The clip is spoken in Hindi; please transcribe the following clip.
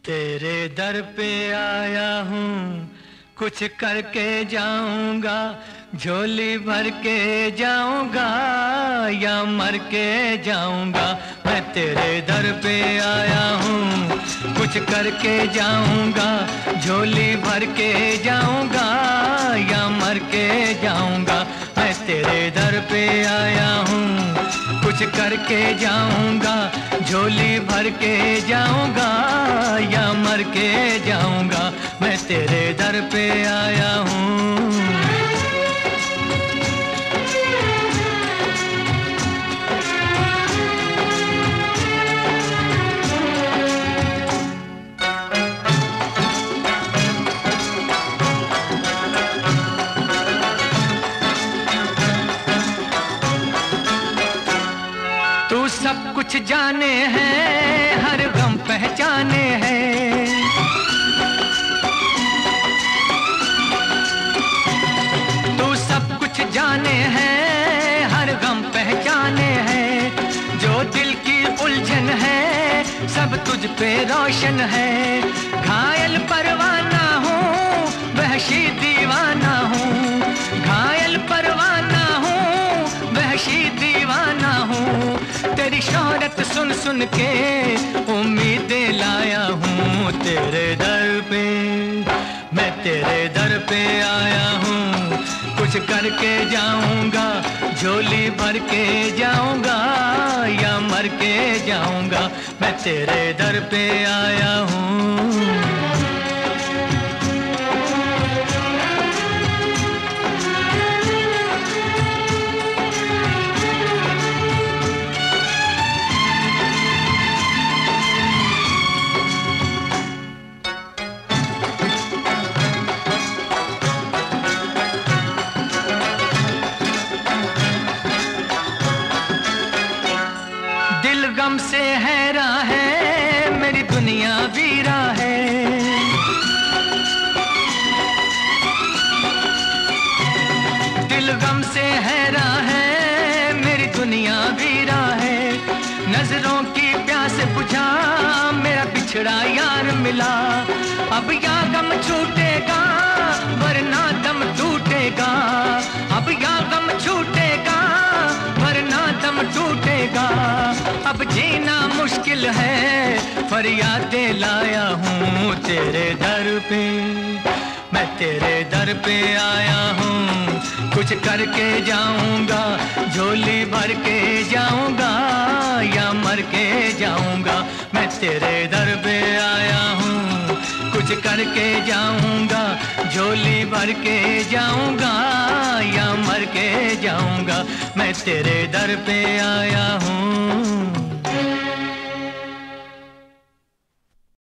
तेरे दर पे आया हूँ, कुछ करके जाऊंगा, झोली भर के जाऊंगा या मर के जाऊंगा। मैं तेरे दर पे आया हूँ, कुछ करके जाऊंगा, झोली भर के जाऊंगा या मर के जाऊंगा। मैं तेरे दर पे आया हूँ, कुछ करके जाऊंगा, झोली भर के जाऊंगा या मर के जाऊंगा। मैं तेरे दर पे आया हूँ। तू सब कुछ जाने हैं, हर गम पहचाने हैं। तू सब कुछ जाने हैं, हर गम पहचाने हैं। जो दिल की उलझन है, सब तुझ पे रोशन है। घायल परवाना हूँ, वहशी दीवाना हूँ। घायल परवाना हूँ, वहशी दीवाना हूँ। तेरी शोहरत सुन सुन के उम्मीदें लाया हूँ तेरे दर पे। मैं तेरे दर पे आया हूँ, कुछ करके जाऊंगा, झोली भर के जाऊंगा या मर के जाऊंगा। मैं तेरे दर पे आया हूँ। दिल गम से हैरा है, मेरी दुनिया वीरा है। दिल गम से हैरा है, मेरी दुनिया वीरा है। नजरों की प्यास बुझा, मेरा बिछड़ा यार मिला। अब या गम छूटेगा, वरना दम टूटेगा। अब या गम छूटेगा, वरना दम टूटेगा। अब जीना मुश्किल है, फरियादें लाया हूँ तेरे दर पे। मैं तेरे दर पे आया हूँ, कुछ करके जाऊंगा, झोली भर के जाऊंगा या मर के जाऊंगा। मैं तेरे दर पे आया हूँ, कुछ करके जाऊंगा, झोली भर के जाऊंगा या मर के जाऊंगा। मैं तेरे दर पे आया हूँ।